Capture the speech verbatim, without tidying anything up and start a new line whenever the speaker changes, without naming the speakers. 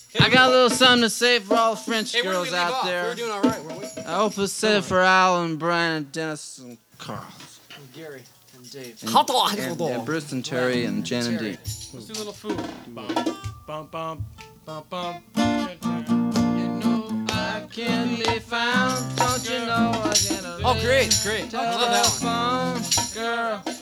I got a little something to say for all the French
Hey, where did we
girls
leave
out
off? We
there.
were doing all right, weren't we?
I hope it's said for Alan, Brian, and Dennis, and Carl.
And Gary and Dave.
And,
Hot dog,
and,
hot dog.
and Bruce and Terry and Jen and Dee.
Let's do a little food. Bum, bum, bum, bum, bum.
You know I can be found. Don't you know I get a
Oh, great, great. I love that one.
phone, girl.